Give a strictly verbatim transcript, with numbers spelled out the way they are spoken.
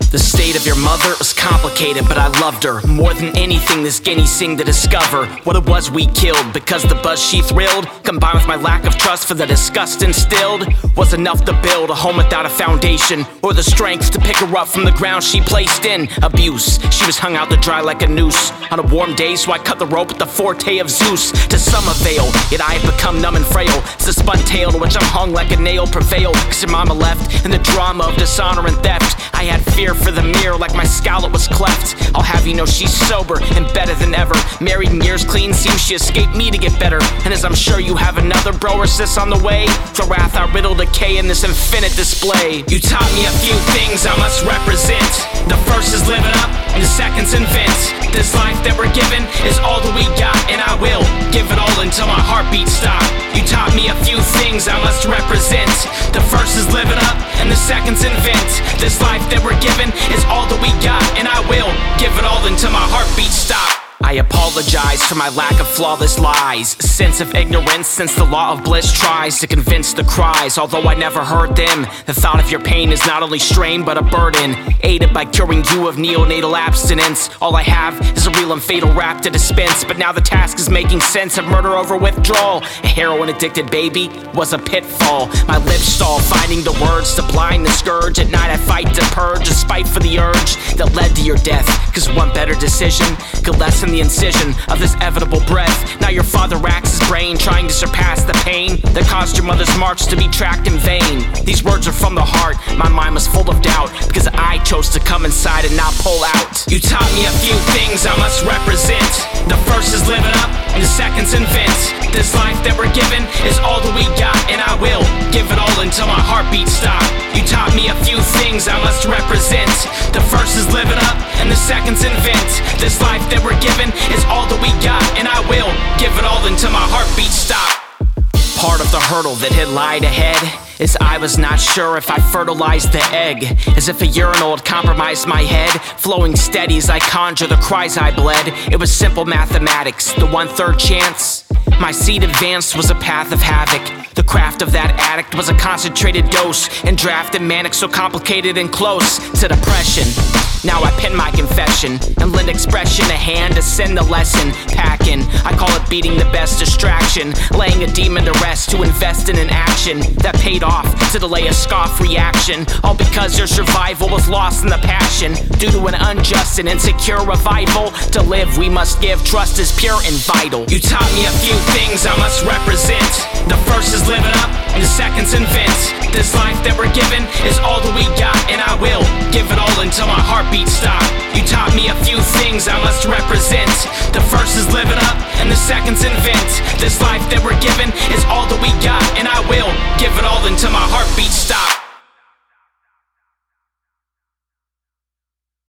The state of your mother was complicated, but I loved her more than anything this guinea seemed to discover. What it was we killed, because the buzz she thrilled, combined with my lack of trust for the disgust instilled, was enough to build a home without a foundation, or the strength to pick her up from the ground she placed in abuse. She was hung out to dry like a noose on a warm day, so I cut the rope with the forte of Zeus. To some avail, yet I had become numb and frail. It's the spun tale to which I'm hung like a nail prevailed, cause your mama left in the drama of dishonor and theft. I had fear for the mirror like my scallop was cleft. I'll have you know she's sober and better than ever. Married and years clean, seems she escaped me to get better. And as I'm sure you have another bro or sis on the way, the wrath I riddle decay in this infinite display. You taught me a few things I must represent. The first is living up, and the second's invent. This life that we're given is all that we got, and I will give it all until my heartbeat stops. You taught me a few things I must represent. The first is living up, and the second's invent. This life that we're given is all that we got, and I will give it all until my heartbeat stops. I apologize for my lack of flawless lies, a sense of ignorance since the law of bliss tries to convince the cries. Although I never heard them, the thought of your pain is not only strain but a burden, aided by curing you of neonatal abstinence. All I have is a real and fatal rap to dispense, but now the task is making sense of murder over withdrawal. A heroin addicted baby was a pitfall. My lips stall, finding the words to blind the scourge. At night I fight to purge a spite for the urge that led to your death, cause one better decision could lessen the incision of this inevitable breath. Now your father racks his brain trying to surpass the pain that caused your mother's march to be tracked in vain. These words are from the heart, my mind was full of doubt, because I chose to come inside and not pull out. You taught me a few things I must represent. The first is living up, and the second's invent. This life that we're given is all that we got, and I will give it all until my heartbeat stops. You taught me a few things I must represent. The first is living up, and the second's invent. This life that we're given is all that we got, and I will give it all until my heartbeat stops. Part of the hurdle that had lied ahead is I was not sure if I fertilized the egg. As if a urinal had compromised my head, flowing steady as I conjure the cries I bled. It was simple mathematics, the one-third chance. My seed advanced was a path of havoc. The craft of that addict was a concentrated dose, and drafted manic so complicated and close to depression. Now I pen my confession and lend expression a hand to send the lesson packing. I call it beating the best distraction, laying a demon to rest to invest in an action that paid off to delay a scoff reaction. All because your survival was lost in the passion due to an unjust and insecure revival. To live we must give, trust is pure and vital. You taught me a few things I must represent. The first is living up, and the second's invent. This life that we're given is all that we got, and I will give it all until my heartbeat stops. You taught me a few things I must represent. The first is living up, and the second's invent. This life that we're given is all that we got, and I will give it all until my heartbeat stops.